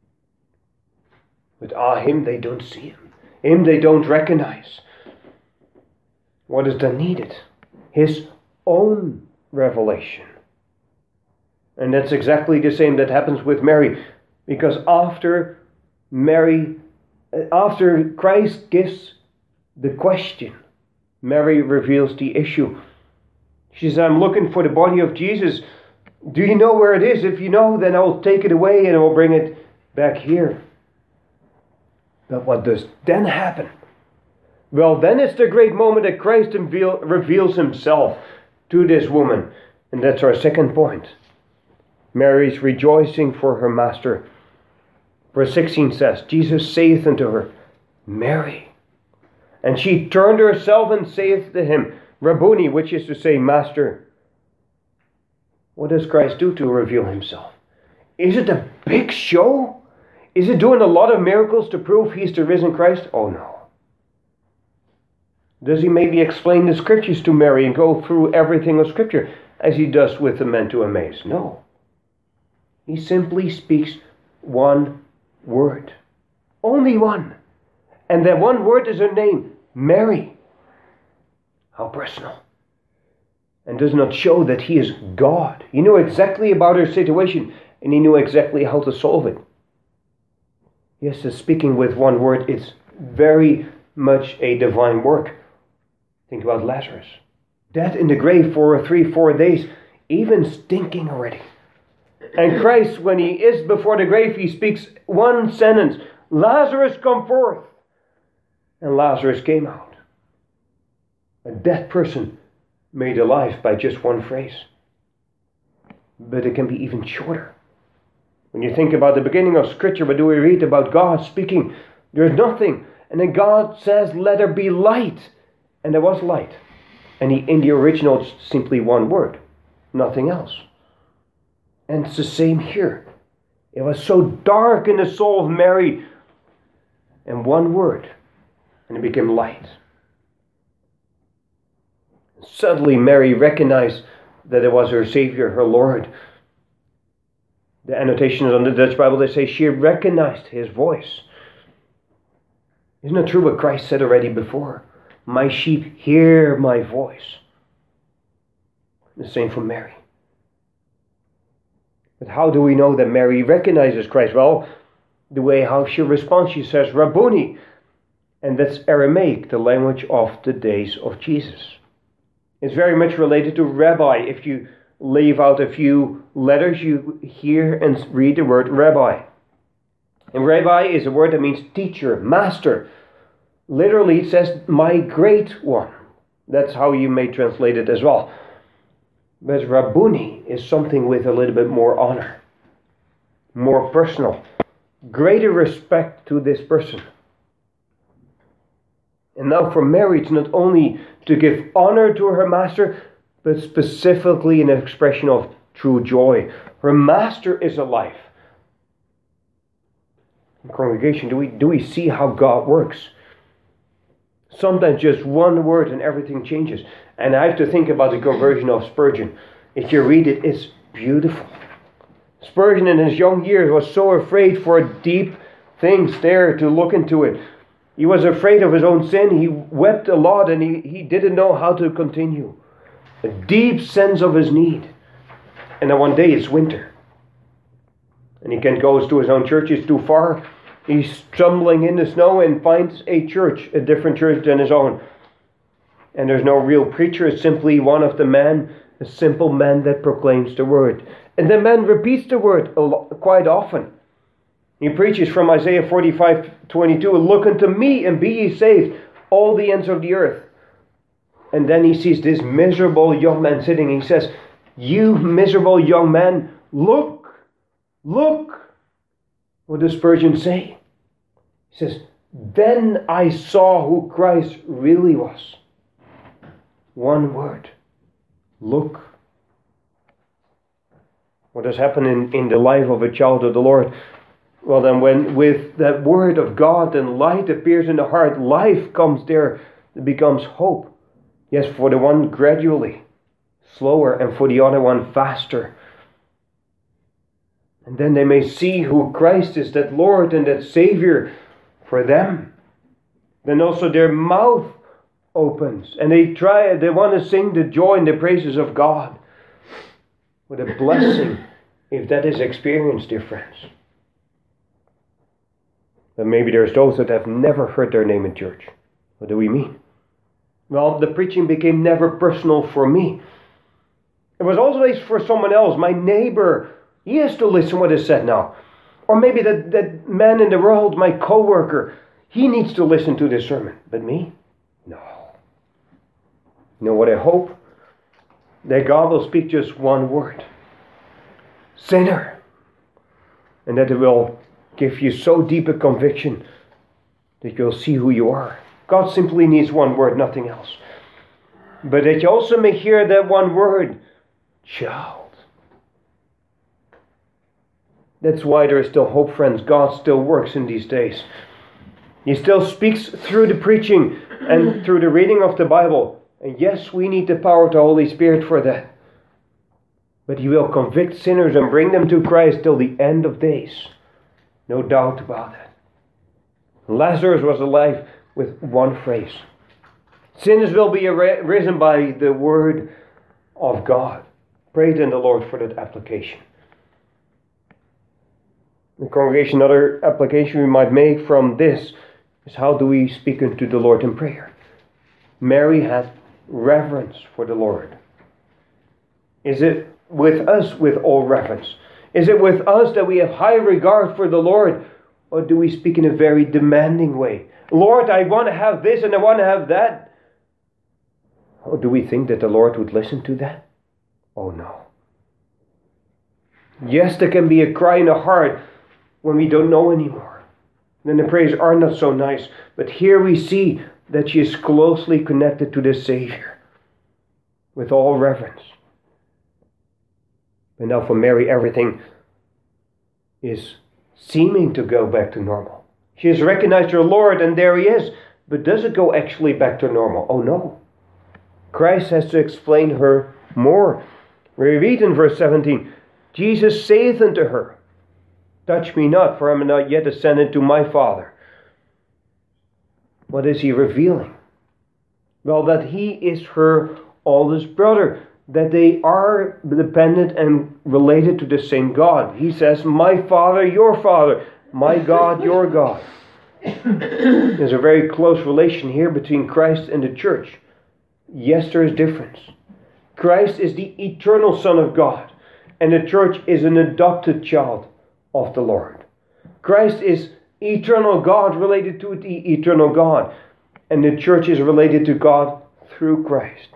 But him they don't see him. Him they don't recognize. What is then needed? His own revelation. And that's exactly the same that happens with Mary. Because after Christ gives the question, Mary reveals the issue. She says, "I'm looking for the body of Jesus. Do you know where it is? If you know, then I will take it away and I will bring it back here." But what does then happen? Well, then it's the great moment that Christ reveals himself to this woman. And that's our second point. Mary's rejoicing for her master. Verse 16 says, "Jesus saith unto her, Mary. And she turned herself and saith to him, Rabboni," which is to say, Master. What does Christ do to reveal himself? Is it a big show? Is it doing a lot of miracles to prove he's the risen Christ? Oh no. Does he maybe explain the scriptures to Mary and go through everything of scripture as he does with the men to Emmaus? No. He simply speaks one word. Only one. And that one word is her name, Mary. How personal. And does not show that he is God. He knew exactly about her situation and he knew exactly how to solve it. Yes, the speaking with one word is very much a divine work. Think about Lazarus. Dead in the grave for 3-4 days, even stinking already. And Christ, when he is before the grave, he speaks one sentence, Lazarus, come forth. And Lazarus came out. A dead person made alive by just one phrase. But it can be even shorter. When you think about the beginning of Scripture, what do we read about God speaking? There's nothing. And then God says, let there be light. And there was light. And in the original, it's simply one word. Nothing else. And it's the same here. It was so dark in the soul of Mary. And one word. And it became light. Suddenly Mary recognized that it was her Savior, her Lord. The annotations on the Dutch Bible, they say she recognized his voice. Isn't it true what Christ said already before? My sheep hear my voice. The same for Mary. But how do we know that Mary recognizes Christ? Well, the way how she responds, she says, Rabboni. And that's Aramaic, the language of the days of Jesus. It's very much related to rabbi. If you leave out a few letters, you hear and read the word rabbi. And rabbi is a word that means teacher, master. Literally it says, my great one. That's how you may translate it as well. But Rabboni is something with a little bit more honor. More personal. Greater respect to this person. And now for Mary, it's not only to give honor to her master, but specifically an expression of true joy. Her master is alive. In congregation, do we see how God works? Sometimes just one word and everything changes. And I have to think about the conversion of Spurgeon. If you read it, it's beautiful. Spurgeon in his young years was so afraid for deep things there to look into it. He was afraid of his own sin. He wept a lot and he didn't know how to continue. A deep sense of his need. And then one day it's winter. And he goes to his own church. It's too far. He's stumbling in the snow and finds a church, a different church than his own. And there's no real preacher. It's simply one of the men, a simple man that proclaims the word. And the man repeats the word quite often. He preaches from Isaiah 45:22, look unto me and be ye saved, all the ends of the earth. And then he sees this miserable young man sitting. He says, you miserable young man, look. What does Spurgeon say? He says, then I saw who Christ really was. One word. Look. What has happened in the life of a child of the Lord? Well, then when with that word of God and light appears in the heart, life comes there. It becomes hope. Yes, for the one gradually, slower, and for the other one faster. And then they may see who Christ is, that Lord and that Savior for them. Then also their mouth opens and they want to sing the joy and the praises of God. What a blessing if that is experienced, dear friends. But maybe there's those that have never heard their name in church. What do we mean? Well, the preaching became never personal for me. It was always for someone else, my neighbor. He has to listen what is said now. Or maybe that man in the world, my co-worker, he needs to listen to this sermon. But me? No. You know what I hope? That God will speak just one word. Sinner. And that it will give you so deep a conviction that you'll see who you are. God simply needs one word, nothing else. But that you also may hear that one word, child. That's why there is still hope, friends. God still works in these days. He still speaks through the preaching and through the reading of the Bible. And yes, we need the power of the Holy Spirit for that. But He will convict sinners and bring them to Christ till the end of days. No doubt about that. Lazarus was alive with one phrase. Sinners will be risen by the word of God. Pray to the Lord for that application. The congregation, another application we might make from this is, how do we speak unto the Lord in prayer? Mary had reverence for the Lord. Is it with us with all reverence? Is it with us that we have high regard for the Lord? Or do we speak in a very demanding way? Lord, I want to have this and I want to have that. Or do we think that the Lord would listen to that? Oh no. Yes, there can be a cry in the heart when we don't know anymore. Then the prayers are not so nice. But here we see that she is closely connected to the Savior. With all reverence. And now for Mary, everything is seeming to go back to normal. She has recognized her Lord, and there He is. But does it go actually back to normal? Oh no. Christ has to explain her more. We read in verse 17, Jesus saith unto her, touch me not, for I am not yet ascended to my Father. What is He revealing? Well, that He is her oldest brother, that they are dependent and related to the same God. He says, my Father, your Father, my God, your God. There's a very close relation here between Christ and the church. Yes, there is difference. Christ is the eternal Son of God, and the church is an adopted child of the Lord. Christ is eternal God related to the eternal God, and the church is related to God through Christ.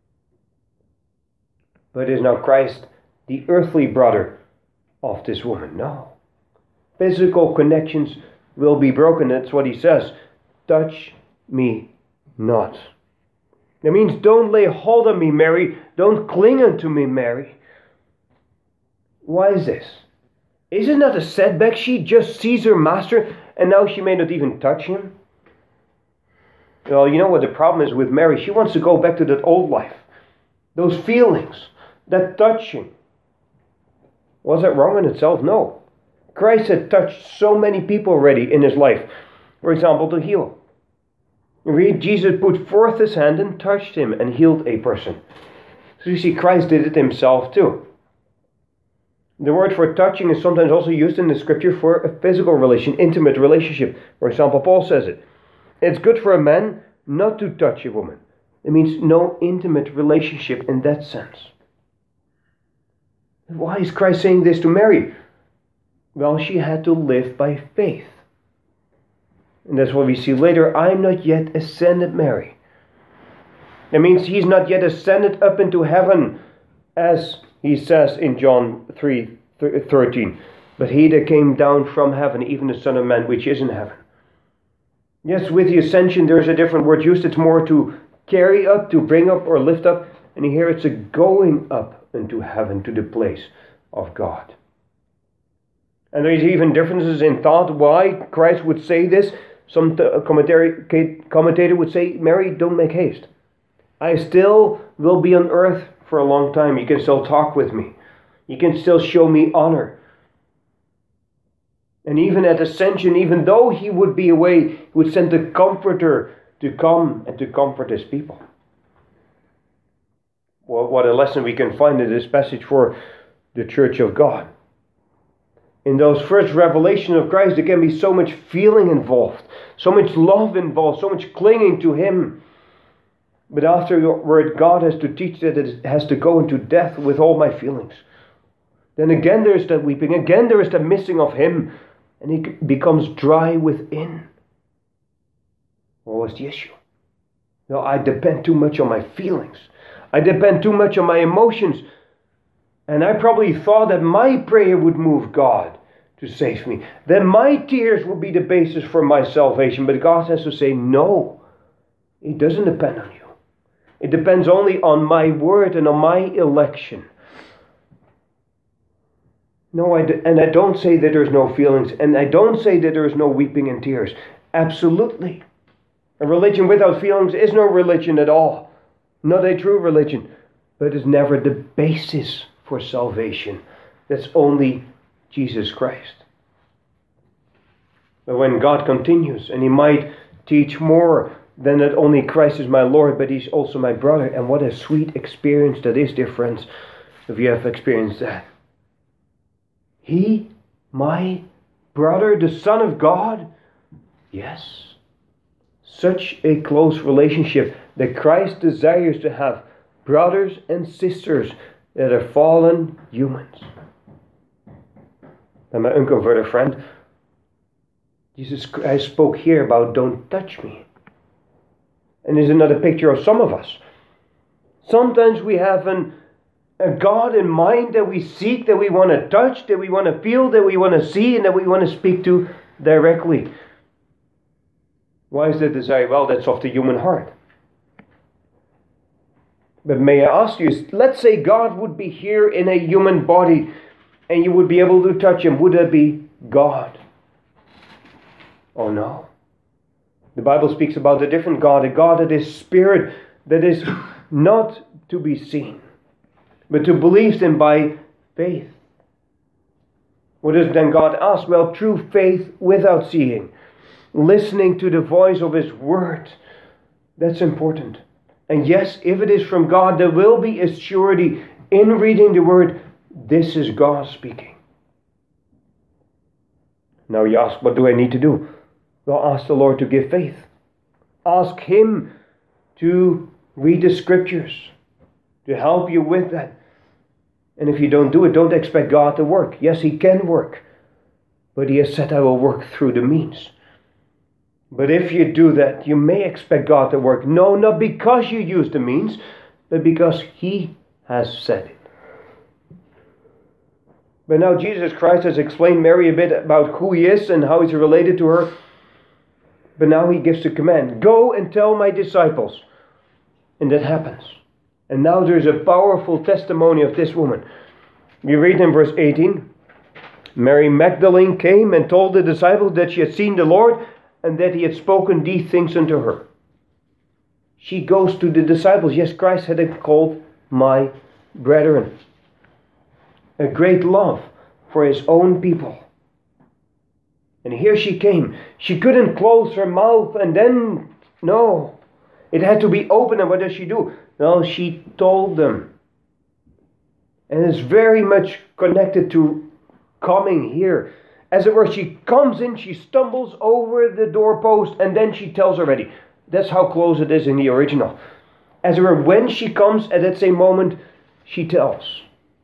But is now Christ the earthly brother of this woman? No. Physical connections will be broken. That's what He says. Touch me not. That means don't lay hold on me, Mary. Don't cling unto me, Mary. Why is this? Is it not a setback? She just sees her master and now she may not even touch him. Well, you know what the problem is with Mary? She wants to go back to that old life. Those feelings, that touching. Was it wrong in itself? No. Christ had touched so many people already in His life. For example, to heal. Read, Jesus put forth His hand and touched him and healed a person. So you see, Christ did it Himself too. The word for touching is sometimes also used in the scripture for a physical relation, intimate relationship. For example, Paul says it. It's good for a man not to touch a woman. It means no intimate relationship in that sense. Why is Christ saying this to Mary? Well, she had to live by faith. And that's what we see later. I am not yet ascended, Mary. That means He's not yet ascended up into heaven, as He says in John 3:13. But He that came down from heaven, even the Son of Man, which is in heaven. Yes, with the ascension, there's a different word used. It's more to carry up, to bring up, or lift up. And here it's a going up into heaven, to the place of God. And there's even differences in thought why Christ would say this. Some commentator would say, Mary, don't make haste. I still will be on earth for a long time. You can still talk with me. You can still show me honor. And even at ascension, even though He would be away, He would send the Comforter to come and to comfort His people. Well, what a lesson we can find in this passage for the Church of God. In those first revelations of Christ, there can be so much feeling involved, so much love involved, so much clinging to Him. But afterward, God has to teach that it has to go into death with all my feelings. Then again there is that weeping, again there is the missing of Him, and it becomes dry within. What was the issue? No, I depend too much on my feelings. I depend too much on my emotions. And I probably thought that my prayer would move God to save me. That my tears would be the basis for my salvation. But God has to say, no, it doesn't depend on you. It depends only on my word and on my election. No, and I don't say that there's no feelings, and I don't say that there's no weeping and tears. Absolutely. A religion without feelings is no religion at all. Not a true religion. But it's never the basis for salvation. That's only Jesus Christ. But when God continues, and He might teach more than that only Christ is my Lord, but He's also my brother. And what a sweet experience that is, dear friends, if you have experienced that. He, my brother, the Son of God? Yes. Such a close relationship that Christ desires to have brothers and sisters that are fallen humans. And my unconverted friend, Jesus Christ spoke here about don't touch me. And there's another picture of some of us. Sometimes we have a God in mind that we seek, that we want to touch, that we want to feel, that we want to see, and that we want to speak to directly. Why is that desire? Well, that's of the human heart. But may I ask you, let's say God would be here in a human body and you would be able to touch Him. Would that be God? Oh no. The Bible speaks about a different God, a God that is spirit, that is not to be seen, but to believe in by faith. What does then God ask? Well, true faith without seeing. Listening to the voice of His word. That's important. And yes, if it is from God, there will be a surety in reading the word. This is God speaking. Now you ask, what do I need to do? Well, ask the Lord to give faith. Ask Him to read the scriptures, to help you with that. And if you don't do it, don't expect God to work. Yes, He can work. But He has said, I will work through the means. But if you do that, you may expect God to work. No, not because you use the means, but because He has said it. But now Jesus Christ has explained Mary a bit about who He is and how He's related to her. But now He gives the command, go and tell my disciples. And that happens. And now there's a powerful testimony of this woman. We read in verse 18, Mary Magdalene came and told the disciples that she had seen the Lord and that He had spoken these things unto her. She goes to the disciples. Yes, Christ had called my brethren. A great love for His own people. And here she came. She couldn't close her mouth and then, no. It had to be open. And what does she do? Well, she told them. And it's very much connected to coming here. As it were, she comes in, she stumbles over the doorpost, and then she tells already. That's how close it is in the original. As it were, when she comes at that same moment, she tells.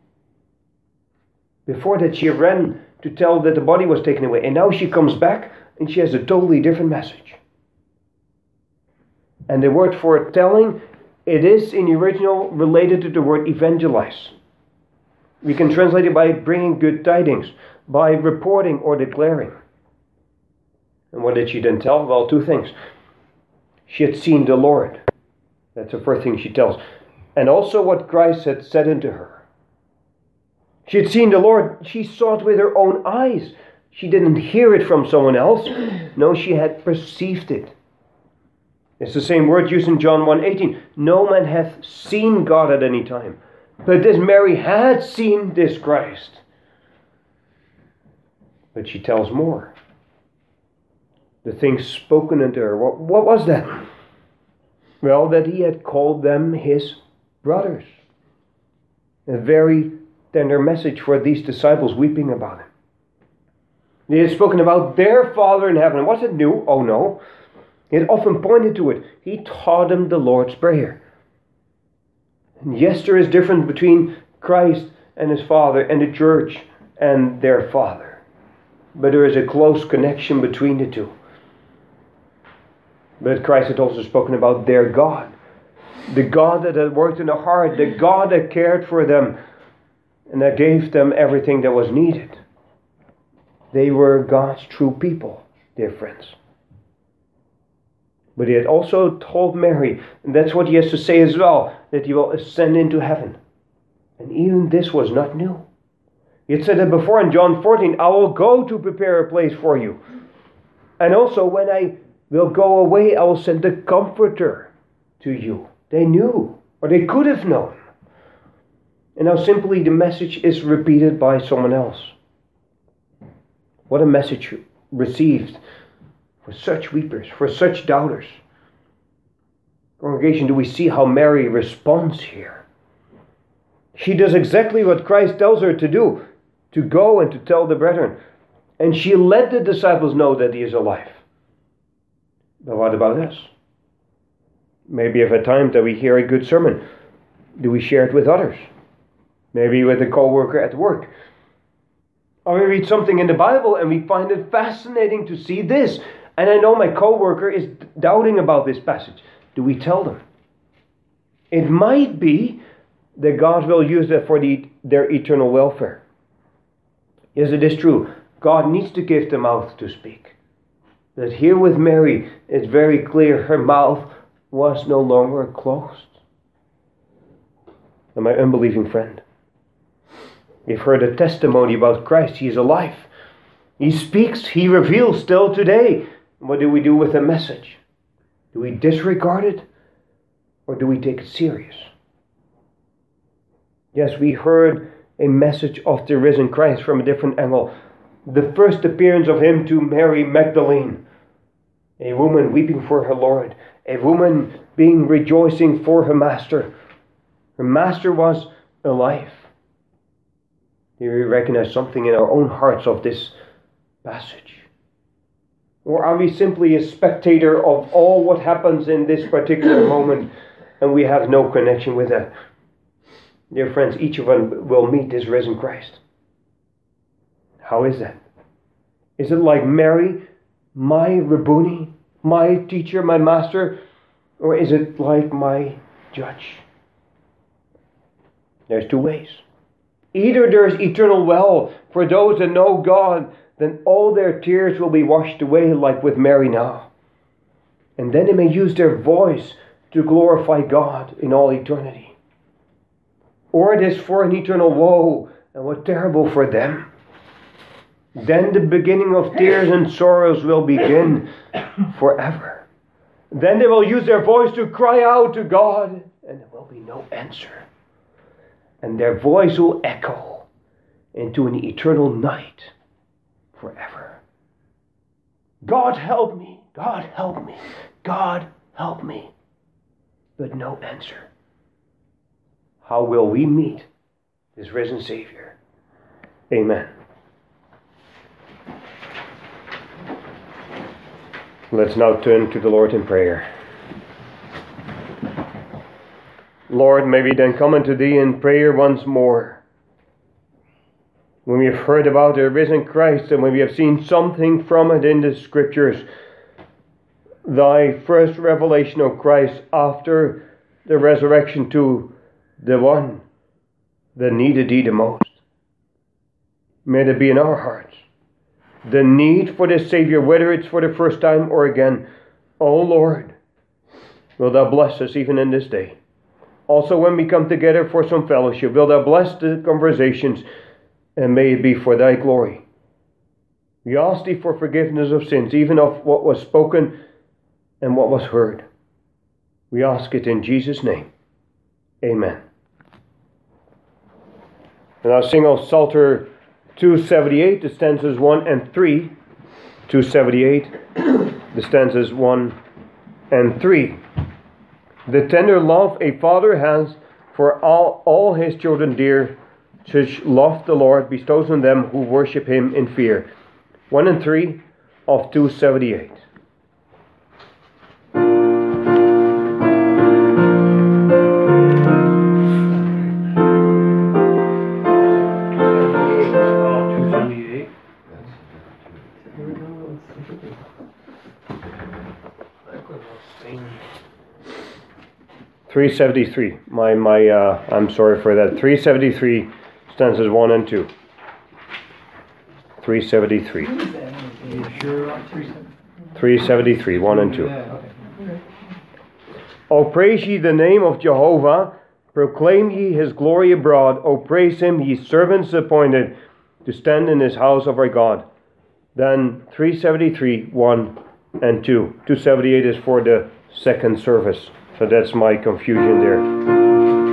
Before that, she ran to tell that the body was taken away. And now she comes back, and she has a totally different message. And the word for telling, it is in the original related to the word evangelize. We can translate it by bringing good tidings, by reporting or declaring. And what did she then tell? Well, two things. She had seen the Lord. That's the first thing she tells. And also what Christ had said unto her. She had seen the Lord. She saw it with her own eyes. She didn't hear it from someone else. No, she had perceived it. It's the same word used in John 1:18. No man hath seen God at any time. But this Mary had seen this Christ. But she tells more. The things spoken unto her. What was that? Well, that He had called them His brothers. A very tender message for these disciples weeping about Him. He had spoken about their Father in heaven. Was it new? Oh no. He had often pointed to it. He taught them the Lord's Prayer. And yes, there is difference between Christ and His Father and the church and their Father. But there is a close connection between the two. But Christ had also spoken about their God. The God that had worked in the heart. The God that cared for them. And that gave them everything that was needed. They were God's true people, dear friends. But He had also told Mary, and that's what He has to say as well, that He will ascend into heaven. And even this was not new. He had said it before in John 14, I will go to prepare a place for you. And also, when I will go away, I will send the Comforter to you. They knew, or they could have known. And now simply the message is repeated by someone else. What a message received for such weepers, for such doubters. Congregation, do we see how Mary responds here? She does exactly what Christ tells her to do, to go and to tell the brethren. And she let the disciples know that he is alive. But what about us? Maybe if at times that we hear a good sermon, do we share it with others? Maybe with a co-worker at work. Or we read something in the Bible and we find it fascinating to see this. And I know my co-worker is doubting about this passage. Do we tell them? It might be that God will use that for their eternal welfare. Yes, it is true. God needs to give the mouth to speak. That here with Mary, it's very clear her mouth was no longer closed. And my unbelieving friend, you've heard a testimony about Christ. He is alive. He speaks. He reveals still today. What do we do with the message? Do we disregard it? Or do we take it serious? Yes, we heard a message of the risen Christ from a different angle. The first appearance of him to Mary Magdalene. A woman weeping for her Lord. A woman being rejoicing for her master. Her master was alive. Do we recognize something in our own hearts of this passage? Or are we simply a spectator of all what happens in this particular moment and we have no connection with that? Dear friends, each of us will meet this risen Christ. How is that? Is it like Mary, my Rabboni, my teacher, my master? Or is it like my judge? There's two ways. Either there's eternal well for those that know God, then all their tears will be washed away like with Mary now. And then they may use their voice to glorify God in all eternity. Or it is for an eternal woe, and what terrible for them. Then the beginning of tears and sorrows will begin forever. Then they will use their voice to cry out to God, and there will be no answer. And their voice will echo into an eternal night forever. God help me, God help me, God help me. But no answer. How will we meet this risen Savior? Amen. Let's now turn to the Lord in prayer. Lord, may we then come unto Thee in prayer once more. When we have heard about the risen Christ and when we have seen something from it in the Scriptures, Thy first revelation of Christ after the resurrection to the one that needed Thee the most. May it be in our hearts. The need for this Savior, whether it's for the first time or again. Oh Lord, will Thou bless us even in this day. Also when we come together for some fellowship, will Thou bless the conversations and may it be for Thy glory. We ask Thee for forgiveness of sins, even of what was spoken and what was heard. We ask it in Jesus' name. Amen. And I'll sing of Psalter 278, the stanzas 1 and 3. 278, the stanzas 1 and 3. The tender love a father has for all his children dear, such love the Lord bestows on them who worship Him in fear. 1 and 3 of 278. $373. I'm sorry for that. 373 stanzas 1 and 2. 373. 373, 1 and 2. O praise ye the name of Jehovah, proclaim ye His glory abroad. O praise Him, ye servants appointed. to stand in this house of our God. Then 373, 1 and 2. 278 is for the second service. So that's my confusion there.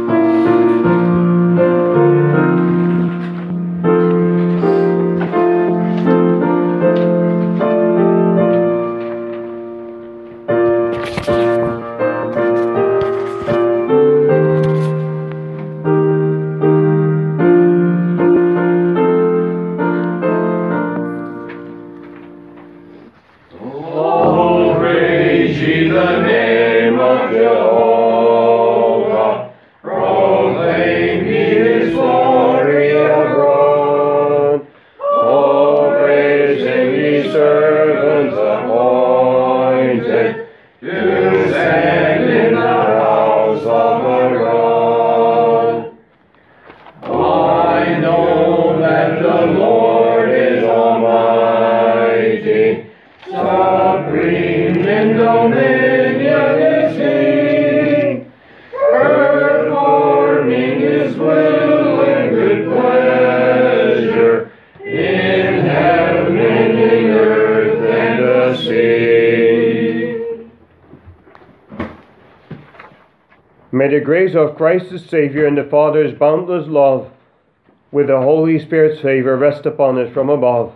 May the grace of Christ the Savior and the Father's boundless love with the Holy Spirit's favor rest upon us from above.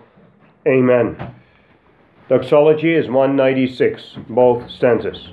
Amen. Doxology is 196, both stanzas.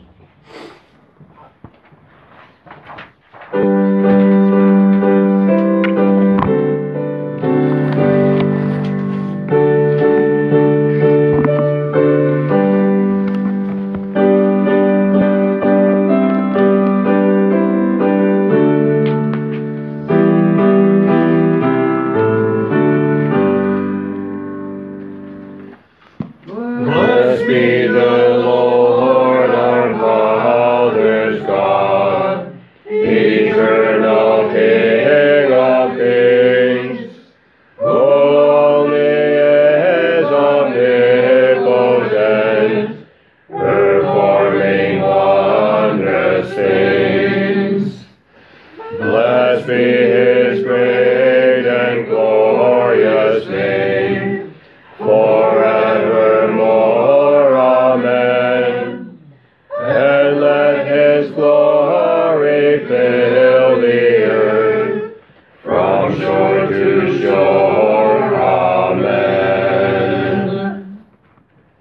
Blessed be his grace.